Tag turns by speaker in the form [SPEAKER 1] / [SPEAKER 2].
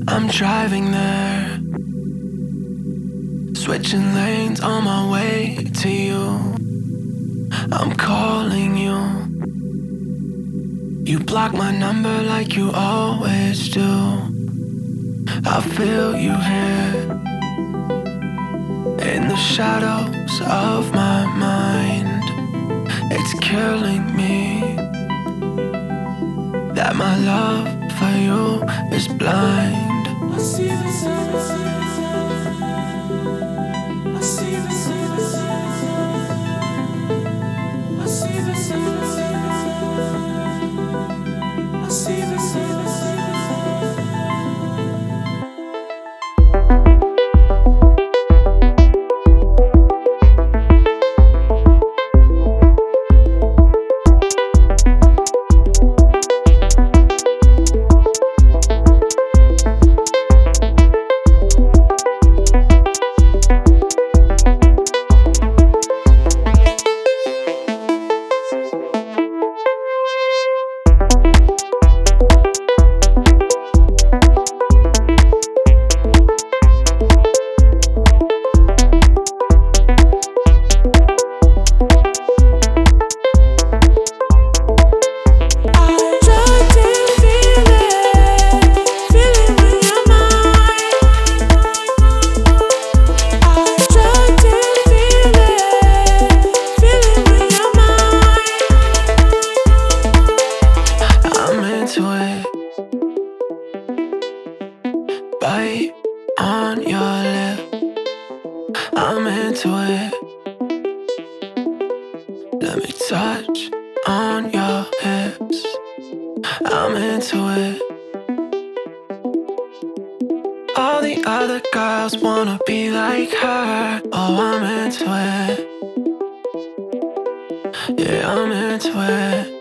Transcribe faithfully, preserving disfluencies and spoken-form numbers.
[SPEAKER 1] I'm driving there, switching lanes on my way to you. I'm calling you. You block my number like you always do. I feel you here in the shadows of my mind. It's killing me that my love for you is blind. I see the sun. I see the sun. I see the sun. I see the sun. Bite on your lip, I'm into it. Let me touch on your hips, I'm into it. All the other girls wanna be like her. Oh, I'm into it. Yeah, I'm into it.